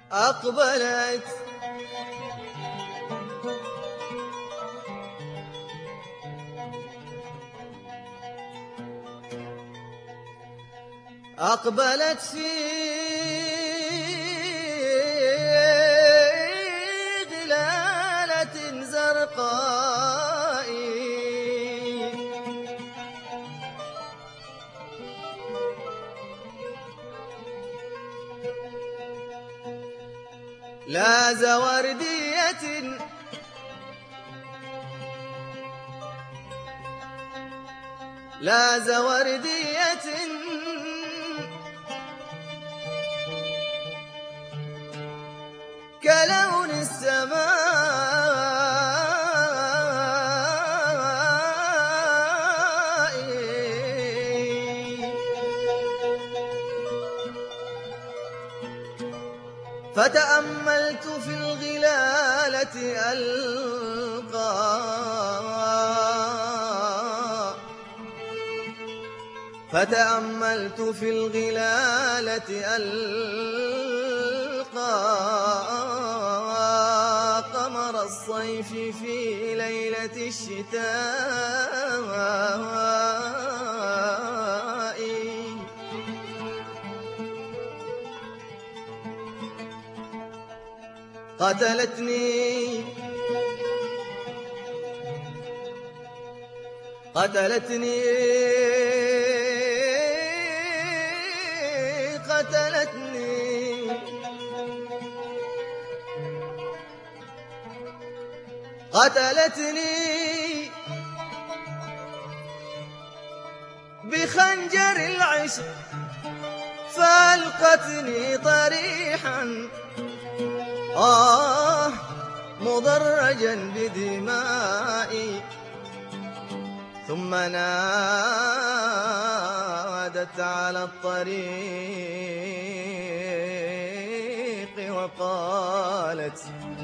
أقبلت أقبلت في ظلالة زرقاء لا زوردية لا زوردية كلون السماء فتأملت في الغلالة فتأملت في الغلالة ألقى قمر الصيف في ليلة الشتاء قتلتني قتلتني قتلتني قتلتني بخنجر العشق فألقتني طريحا مضرجا بدمائي ثم نادت على الطريق وقالت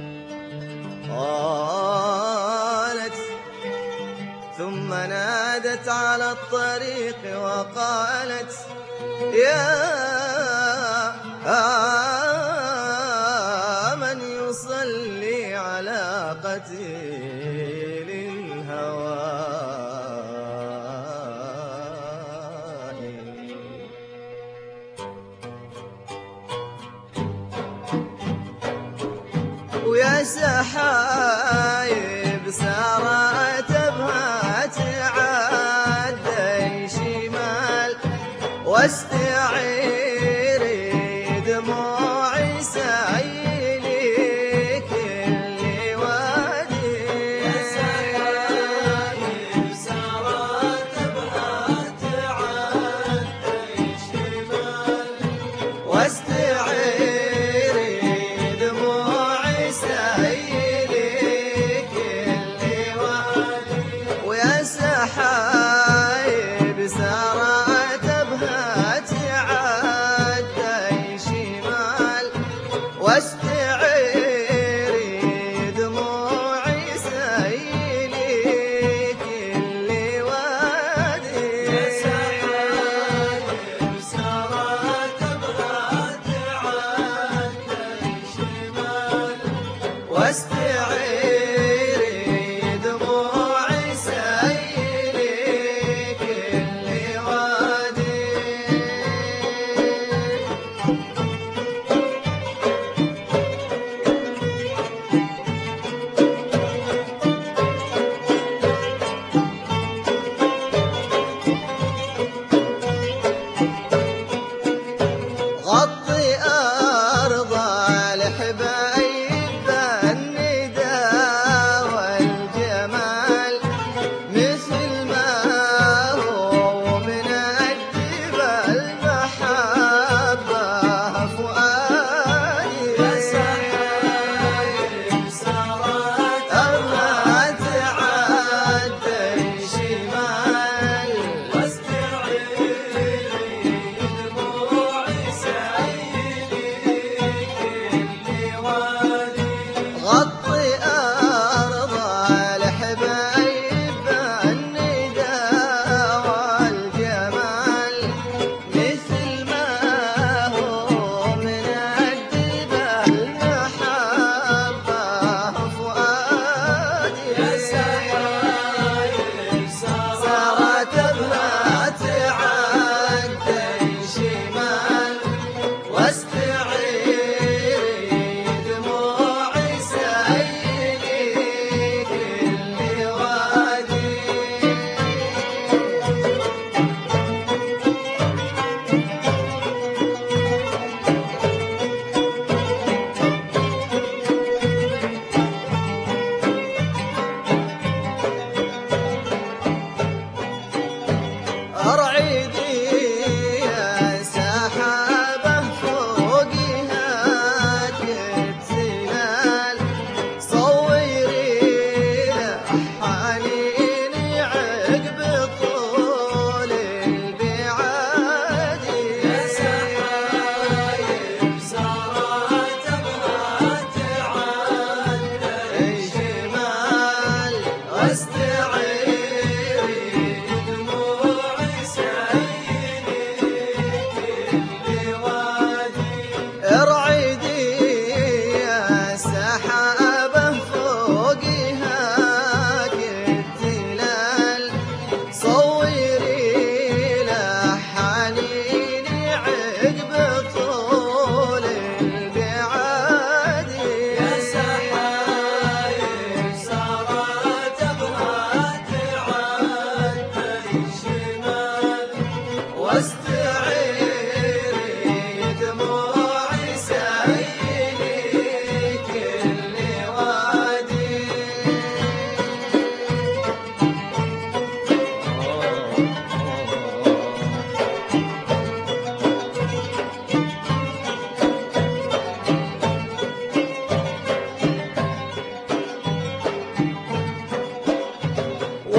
ثم نادت على الطريق وقالت يا من يصلي على قتيل الهوى ويا سحايب سارت بها تعدي شمال واستعيري دموعي سايلي كل وادي يا سحايب سارت بها تعدي شمال واستعيري دموعي سايلي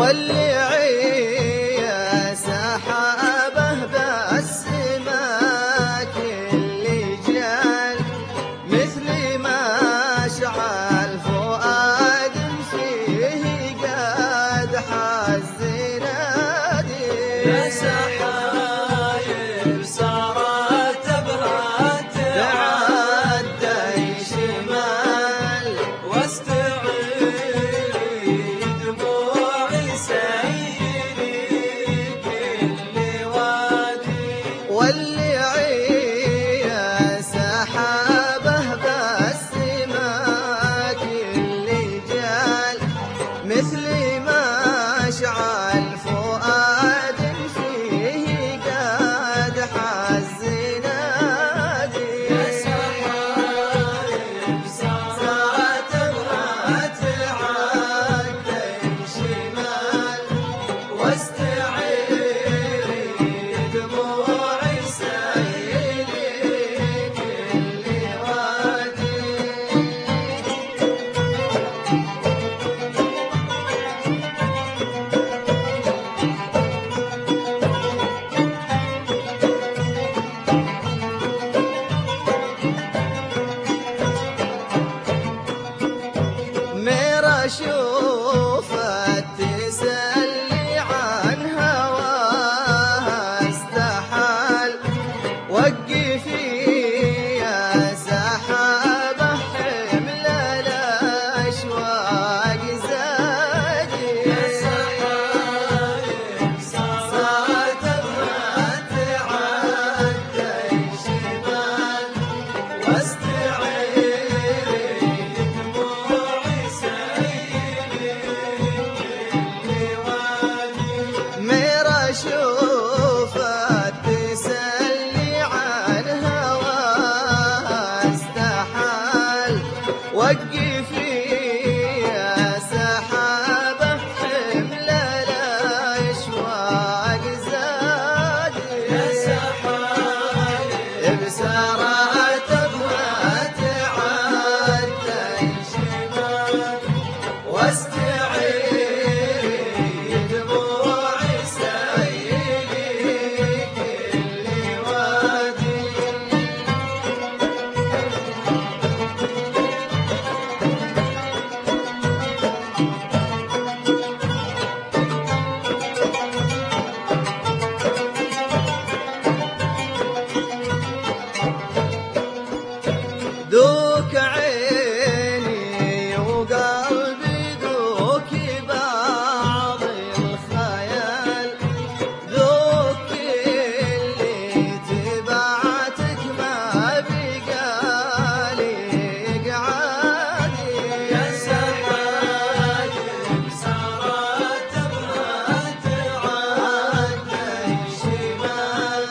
واللي عيا سحابه بالسماك اللي جال مثل ما شعل فؤاد فيه قد حز نادي يا سحايب سارت ابها تعدى شمال واستعيري دموعي سيلي كل وادي واللي عيا سحابه بالسماك اللي جال مثل ما شعل فؤاد فيه قد حز نادي يا سحايب سارت ابها تعدى شمال واستعيري دموعي سيلي كل وادي ميرا شوفت تسلي عن هواها استحال وقفي يا سحابة حمل الأشواق زادي يا سحايب صارت ابها تعدى شمال واستعيري دموعي سيلي كل وادي ميرا شوفت تسلي عن هواها استحال وقفي يا سحابة حمل الأشواق زادي يا سحايب بسارت ابها تعدى شمال واستعيري دموعي سيلي كل وادي دوك عيني وقلبي دوك بعض الخيال ذوك اللي تبعتك ما بقالي قعادي يا سحايب سارت ابها تعدى شمال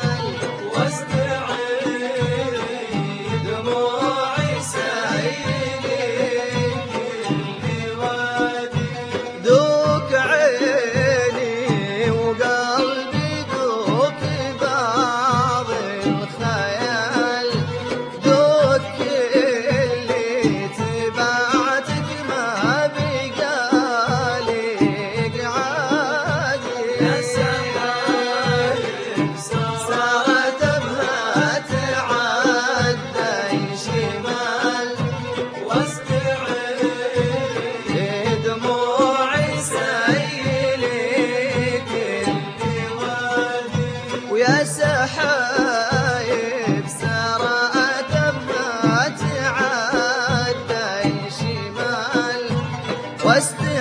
واستعيري دموعي سيلي كل وادي دوك عيني وقلبي دوك بعض الخيال دوك اللي تبعتك ما بقالي قعادي يا سحايب صارت ابها تعدى شمال واستعيري دموعي سيلي كل وادي ويا سحايب سرت ابها تعدى شمال